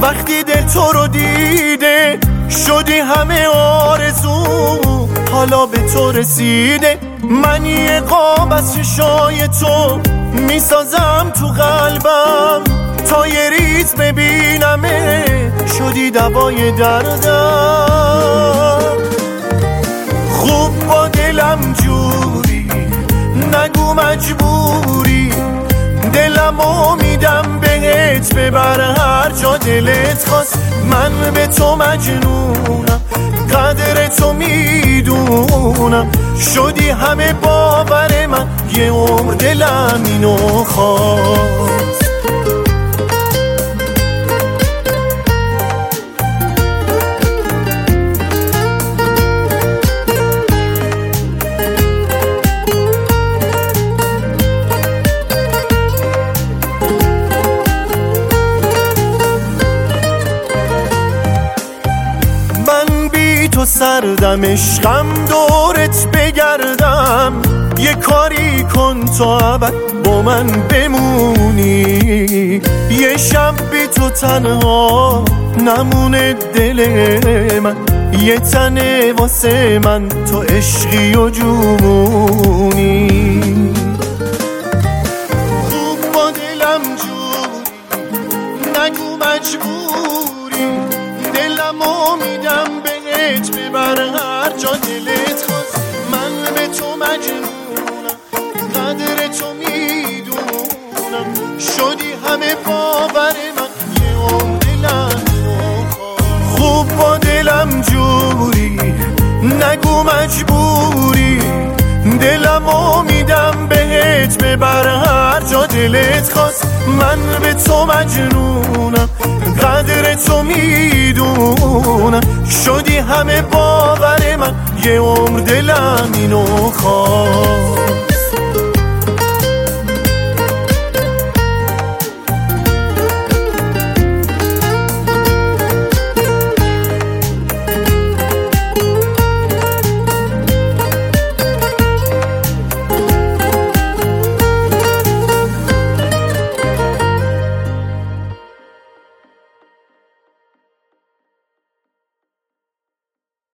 وقتی دل تو رو دیده شدی همه آرزو حالا به تو رسیده. من یه قاب از چشای تو میسازم تو قلبم تا یه ریز ببینمه شدی دوای دردم. خوب با دلم جوری نگو مجبوری دلمو میدم بهت ببر هر جا دلت خواست. من به تو مجنونم قدر تو میدونم شدی همه باور من یه عمر دلم اینو خواست. تو سردم عشقم دورت بگردم یه کاری کن تا ابد با من بمونی. یه شب بی تو تنها نمونه دل من یه تنه واسه من تو عشقی و جونی. خوب با دلم جوری نگو مجبوری دلمو میدم ببر هر جا دلت خواست. من به تو مجنونم قدر تو میدونم شدی همه باور من یه عمر دلم خواست. خوب با دلم جوری نگو مجبوری دلمو میدم بهت ببر هر جا دلت خواست. من به تو مجنونم قدر تو میدونم شدی همه باور من یه عمر دلم اینو خواست.